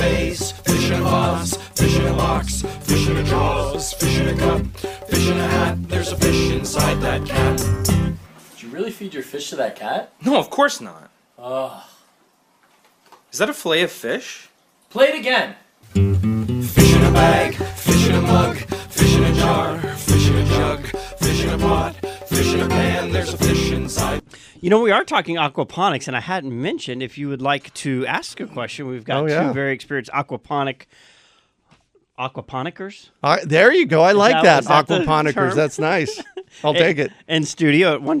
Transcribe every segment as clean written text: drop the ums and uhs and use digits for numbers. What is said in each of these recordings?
vase, fish in a vase, fish in a box, fish in a drawers, fish in a cup, fish in a hat. There's a fish inside that cat. Did you really feed your fish to that cat? No, of course not. Ugh. Is that a fillet of fish? Play it again. Fish in a bag, fish in a mug, fish in a jar, fish in a jug, fish in a pot, fish in a pan. There's a fish inside. You know, we are talking aquaponics, and I hadn't mentioned, if you would like to ask a question, we've got two very experienced aquaponikers. There you go. I like that. Is that the Aquaponikers. term? That's nice. I'll take it. In studio at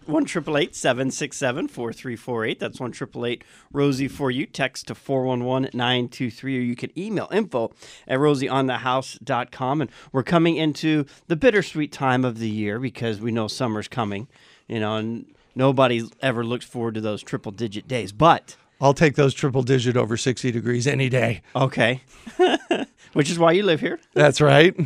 1-888-767-4348. That's 1-888-ROSIE for you. Text to 411-923, or you can email info@rosieonthehouse.com. And we're coming into the bittersweet time of the year because we know summer's coming, you know, and nobody ever looks forward to those triple-digit days. But I'll take those triple-digit over 60 degrees any day. okay. Which is why you live here. That's right.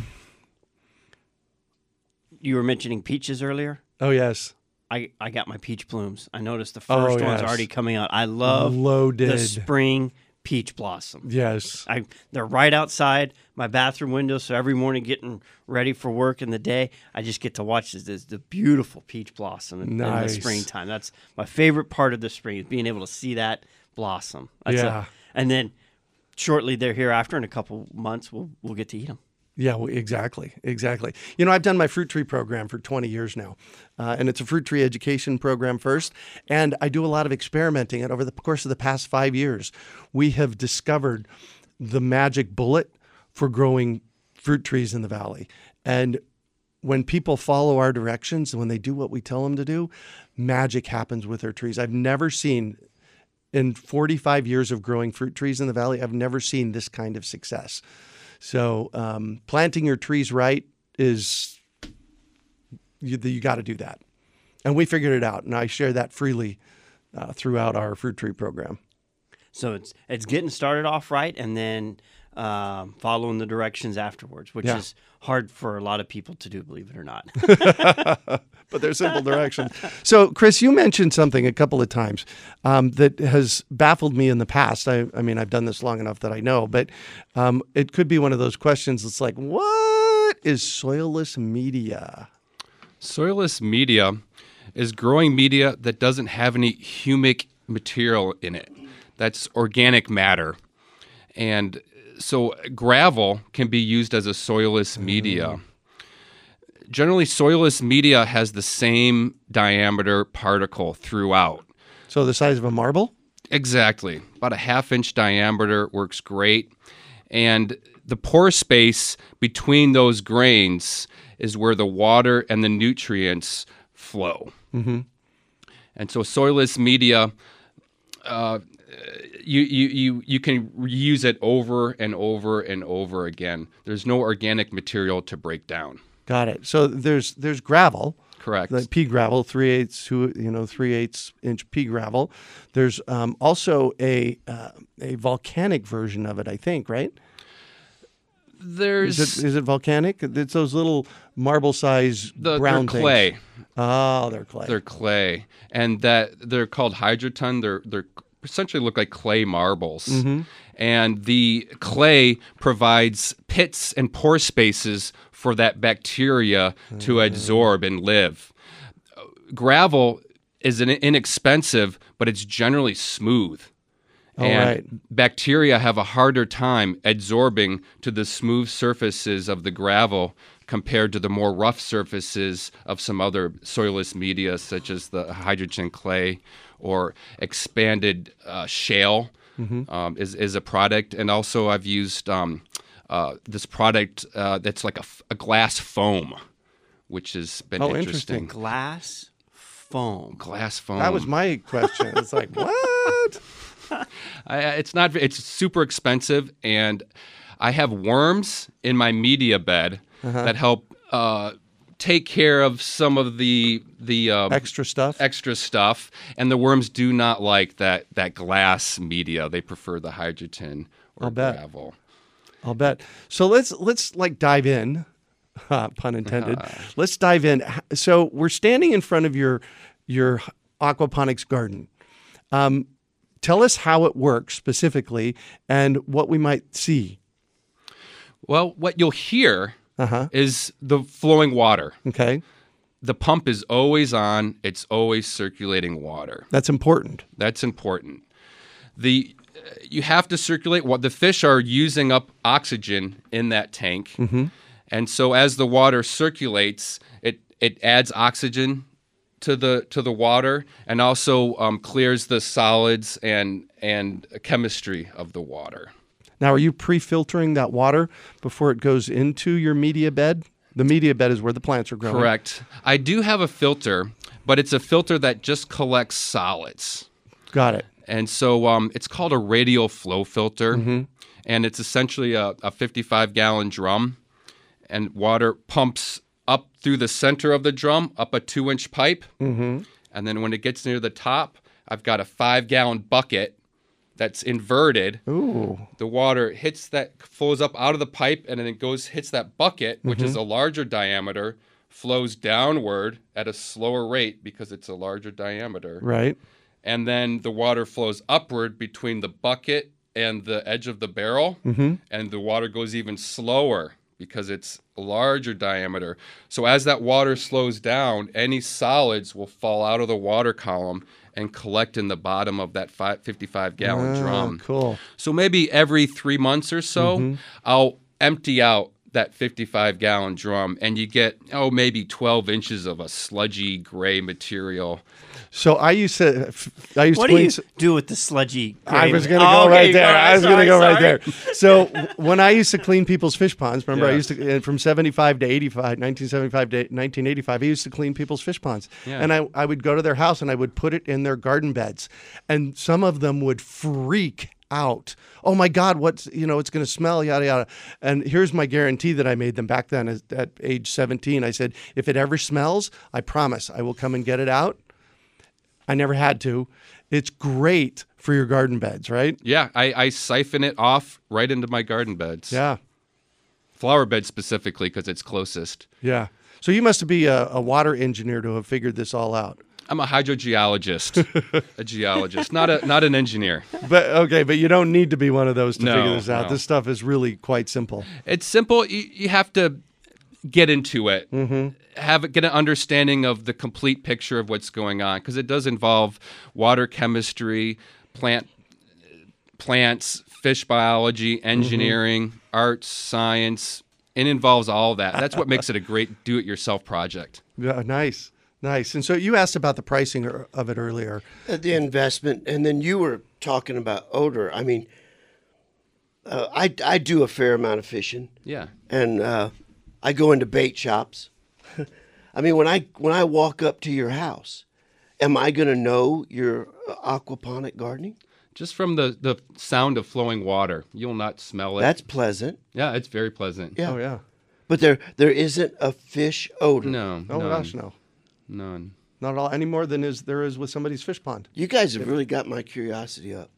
You were mentioning peaches earlier. Oh, yes. I got my peach blooms. I noticed the first one's already coming out. I love Loaded. the spring peach blossom. Yes. They're right outside my bathroom window, so every morning getting ready for work in the day, I just get to watch the beautiful peach blossom in the springtime. That's my favorite part of the spring, is being able to see that blossom. And then shortly thereafter, in a couple months, we'll get to eat them. Yeah, well, exactly. You know, I've done my fruit tree program for 20 years now, and it's a fruit tree education program first, and I do a lot of experimenting. And over the course of the past 5 years, we have discovered the magic bullet for growing fruit trees in the valley. And when people follow our directions, when they do what we tell them to do, magic happens with their trees. I've never seen, in 45 years of growing fruit trees in the valley, I've never seen this kind of success. So planting your trees right is, you got to do that. And we figured it out, and I share that freely throughout our fruit tree program. So it's getting started off right, and then following the directions afterwards, which is hard for a lot of people to do, believe it or not. But they're simple directions. So, Chris, you mentioned something a couple of times that has baffled me in the past. I mean, I've done this long enough that I know, but it could be one of those questions that's like, what is soilless media? Soilless media is growing media that doesn't have any humic material in it. That's organic matter. And so gravel can be used as a soilless media. Generally, soilless media has the same diameter particle throughout. So the size of a marble? Exactly. About a half-inch diameter works great. And the pore space between those grains is where the water and the nutrients flow. Mm-hmm. And so soilless media, you can reuse it over and over and over again. There's no organic material to break down. Got it. So there's gravel. Correct. The pea gravel, 3/8 inch pea gravel. There's also a volcanic version of it, I think, right? Is it volcanic? It's those little marble-sized brown things. They're clay. Oh, they're clay. They're clay, and they're called hydroton. They're essentially look like clay marbles. Mm-hmm. And the clay provides pits and pore spaces for that bacteria to absorb and live. Gravel is inexpensive, but it's generally smooth. Bacteria have a harder time absorbing to the smooth surfaces of the gravel compared to the more rough surfaces of some other soilless media, such as the hydrogen clay or expanded shale. Mm-hmm. Is a product. And also I've used this product that's like a glass foam, which has been interesting. Glass foam. Glass foam. That was my question. It's like, what? It's super expensive, and I have worms in my media bed that help take care of some of the extra stuff, and the worms do not like that glass media. They prefer the hydrogen or gravel. I'll bet. So let's like dive in, pun intended. Let's dive in. So we're standing in front of your aquaponics garden. tell us how it works specifically and what we might see. Well, what you'll hear Uh-huh. is the flowing water. Okay. The pump is always on. It's always circulating water. That's important. That's important. You have to circulate what the fish are using up oxygen in that tank. And so as the water circulates, it adds oxygen to the water and also clears the solids and chemistry of the water. Now, are you pre-filtering that water before it goes into your media bed? The media bed is where the plants are growing. Correct. I do have a filter, but it's a filter that just collects solids. Got it. And so it's called a radial flow filter, and it's essentially a 55-gallon drum, and water pumps up through the center of the drum, up a 2-inch pipe, and then when it gets near the top, I've got a 5-gallon bucket that's inverted. Ooh. The water flows up out of the pipe, and then it hits that bucket, which is a larger diameter, flows downward at a slower rate because it's a larger diameter. Right. And then the water flows upward between the bucket and the edge of the barrel, and the water goes even slower because it's a larger diameter. So as that water slows down, any solids will fall out of the water column and collect in the bottom of that 55-gallon drum. Cool. So maybe every 3 months or so, I'll empty out that 55-gallon drum, and you get, maybe 12 inches of a sludgy gray material. So I used to What do clean. you do with the sludgy? I was grain? going to go Oh, okay, right there. go ahead. I was going to Sorry, go right sorry. there. So when I used to clean people's fish ponds, remember I Yeah. used to, from 75 to 85, 1975 to 1985, I used to clean people's fish ponds. Yeah. And I would go to their house and I would put it in their garden beds. And some of them would freak out. Oh my God, it's going to smell, yada, yada. And here's my guarantee that I made them back then at age 17. I said, if it ever smells, I promise I will come and get it out. I never had to. It's great for your garden beds, right? Yeah, I siphon it off right into my garden beds. Yeah. Flower beds specifically because it's closest. Yeah. So you must be a water engineer to have figured this all out. I'm a hydrogeologist, a geologist, not an engineer. But you don't need to be one of those to No, figure this out. no. This stuff is really quite simple. It's simple. You have to get into it, get an understanding of the complete picture of what's going on, because it does involve water chemistry, plants, fish biology, engineering, arts, science. It involves all that. That's what makes it a great do-it-yourself project. Yeah, nice. And so you asked about the pricing of it earlier. The investment, and then you were talking about odor. I mean, I do a fair amount of fishing, Yeah. and I go into bait shops. I mean, when I walk up to your house, am I going to know you're aquaponic gardening? Just from the sound of flowing water, you'll not smell it. That's pleasant. Yeah, it's very pleasant. Yeah. Oh, yeah. But there isn't a fish odor. No. Oh, none, gosh, no. None. Not at all. Any more than there is with somebody's fish pond. You guys have really got my curiosity up.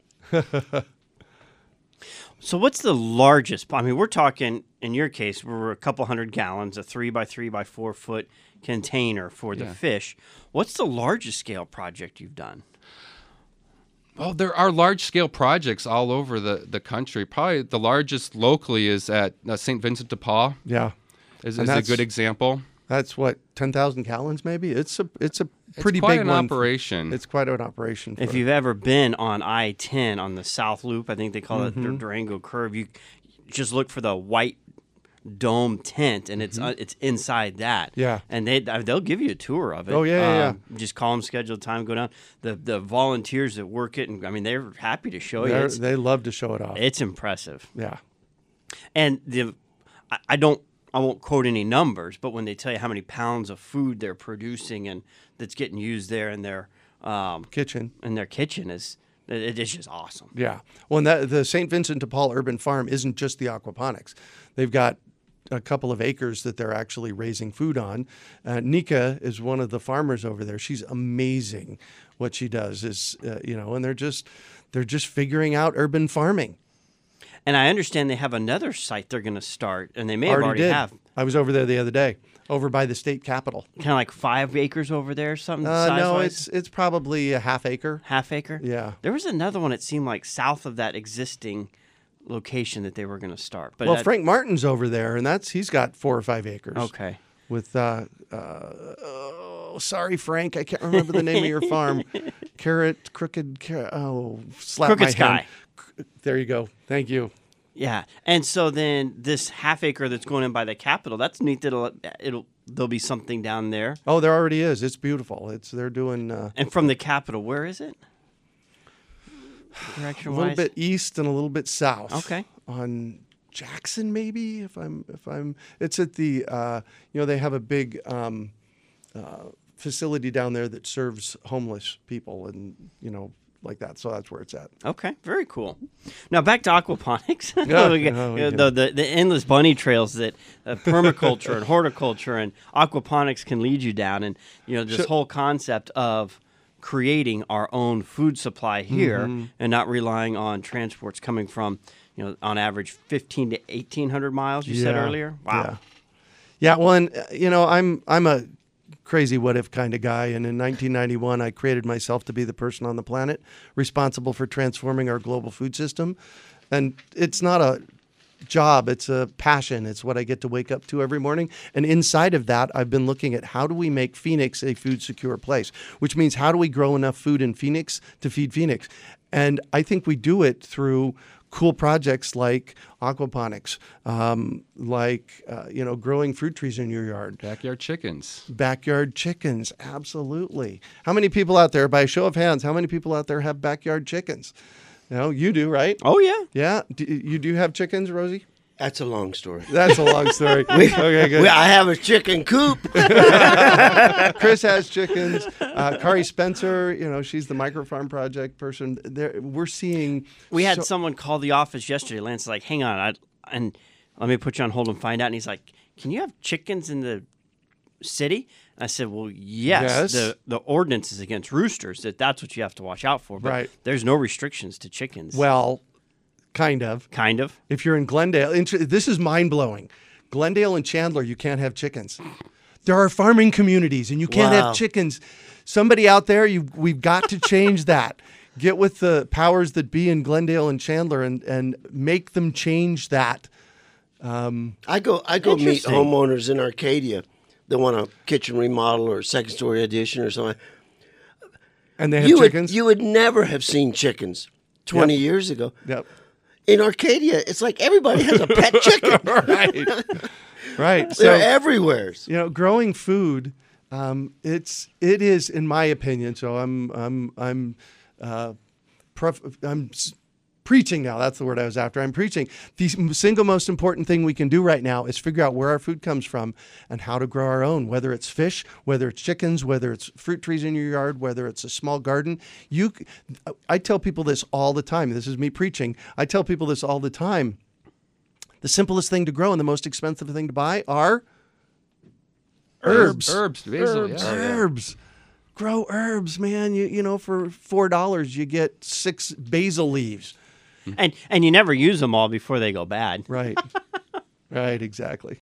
So what's the largest? I mean, we're talking, in your case, we're a couple 100 gallons, a 3 by 3 by 4 foot container for the fish. What's the largest scale project you've done? Well, there are large-scale projects all over the country. Probably the largest locally is at St. Vincent de Paul. Yeah. Is And a that's- good example. That's what, 10,000 gallons maybe? It's a pretty quite big an one. operation. It's quite an operation. If for- you've ever been on I-10 on the South Loop, I think they call it the Durango Curve, you just look for the white dome tent, and it's inside that. Yeah. And they'll give you a tour of it. Oh, yeah. Just call them, schedule time, go down. The volunteers that work it, and I mean, they're happy to show you. They love to show it off. It's impressive. Yeah. And I won't quote any numbers, but when they tell you how many pounds of food they're producing and that's getting used there in their Kitchen. it's just awesome. Yeah. Well, and the St. Vincent de Paul Urban Farm isn't just the aquaponics. They've got a couple of acres that they're actually raising food on. Nika is one of the farmers over there. She's amazing. What she does is, and they're just figuring out urban farming. And I understand they have another site they're going to start, and they may have already did. have. I was over there the other day, over by the state capitol. Kind of like 5 acres over there, or something. No, size-wise? it's probably a half acre. Half acre. Yeah. There was another one. It seemed like south of that existing location that they were going to start. But Well, Frank Martin's over there, and he's got 4 or 5 acres. Okay. With sorry, Frank, I can't remember the name of your farm. Crooked. Slap Crooked my Sky. hand. There you go. Thank you. Yeah, and so then this half acre that's going in by the Capitol, that's neat. There'll be something down there. Oh, there already is. It's beautiful. They're doing And from the Capitol, where is it? a Direction-wise? little bit east and a little bit south. Okay. On Jackson, maybe if I'm. It's at the they have a big facility down there that serves homeless people and like that. So that's where it's at. Okay, very cool. Now back to aquaponics. Yeah. The endless bunny trails that permaculture and horticulture and aquaponics can lead you down, and this whole concept of creating our own food supply here and not relying on transports coming from on average 15 to 1,800 miles. You said earlier. Wow. Yeah. Well, and I'm a crazy what if kind of guy, and in 1991 I created myself to be the person on the planet responsible for transforming our global food system. And it's not a job, it's a passion. It's what I get to wake up to every morning. And inside of that, I've been looking at how do we make Phoenix a food secure place, which means how do we grow enough food in Phoenix to feed Phoenix? And I think we do it through cool projects like aquaponics, growing fruit trees in your yard. Backyard chickens. Backyard chickens, absolutely. How many people out there, by a show of hands, how many people out there have backyard chickens? You do, right? Oh yeah. Yeah. You do have chickens, Rosie? That's a long story. That's a long story. Okay, good. I have a chicken coop. Chris has chickens. Kari Spencer, she's the Microfarm Project person. We're seeing. We had someone call the office yesterday. Lance's like, "Hang on, and let me put you on hold and find out." And he's like, "Can you have chickens in the city?" I said, "Well, yes. The ordinance is against roosters. That's what you have to watch out for. But Right. There's no restrictions to chickens." Well, kind of. Kind of. If you're in Glendale, this is mind-blowing. Glendale and Chandler, you can't have chickens. There are farming communities, and you can't Wow. have chickens. Somebody out there, we've got to change that. Get with the powers that be in Glendale and Chandler and make them change that. I go meet Interesting. homeowners in Arcadia that want a kitchen remodel or a second story addition or something. And they have chickens. You would never have seen chickens 20 years ago. Yep. In Arcadia, it's like everybody has a pet chicken. Right. They're So, everywhere. growing food, it is, in my opinion. So I'm preaching now. That's the word I was after. I'm preaching. The single most important thing we can do right now is figure out where our food comes from and how to grow our own, whether it's fish, whether it's chickens, whether it's fruit trees in your yard, whether it's a small garden. I tell people this all the time. This is me preaching. I tell people this all the time. The simplest thing to grow and the most expensive thing to buy are herbs. Herbs. Basil. Herbs. Yeah. Herbs. Grow herbs, man. For $4 you get 6 basil leaves. And you never use them all before they go bad. Right. Right, exactly.